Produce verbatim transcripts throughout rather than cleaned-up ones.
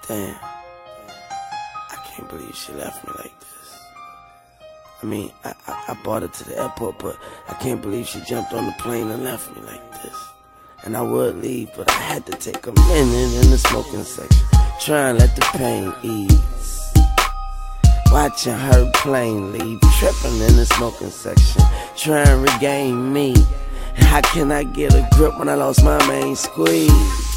Damn. I can't believe she left me like this. I mean, I, I, I brought her to the airport, but I can't believe she jumped on the plane and left me like this. And I would leave, but I had to take a minute in the smoking section, try and let the pain ease. Watching her plainly, tripping in the smoking section, trying to regain me. How can I get a grip when I lost my main squeeze?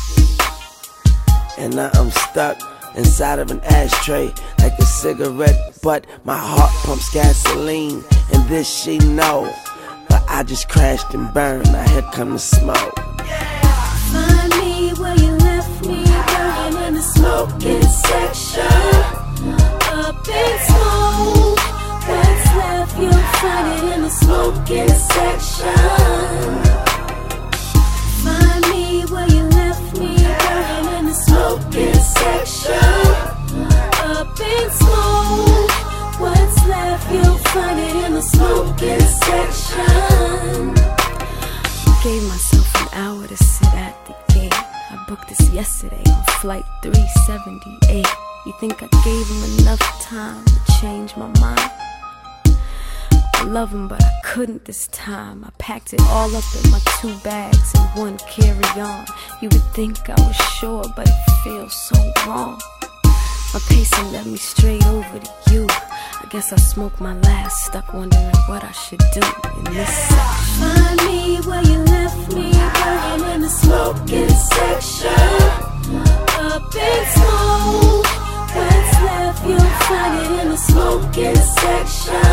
And now I'm stuck inside of an ashtray like a cigarette, but my heart pumps gasoline, and this she know. But I just crashed and burned, now here come the smoke. Find me where you left me, burning in the smoking section. Up in smoke, what's left, you'll find it in the smoking section. Find me where you left me, burning in the smoking section. Up in smoke, what's left, you'll find it in the smoking section. Gave myself an hour to sit at the gate. I booked this yesterday on flight three seventy-eight. You think I gave him enough time to change my mind? I love him, but I couldn't this time. I packed it all up in my two bags and one carry-on. You would think I was sure, but it feels so wrong. My pacing led me straight over to you. I guess I smoked my last, stuck wondering what I should do in this section. Find me where you left me, burning in the smoking section. Up in smoke, what's left, you'll find it in the smoking section.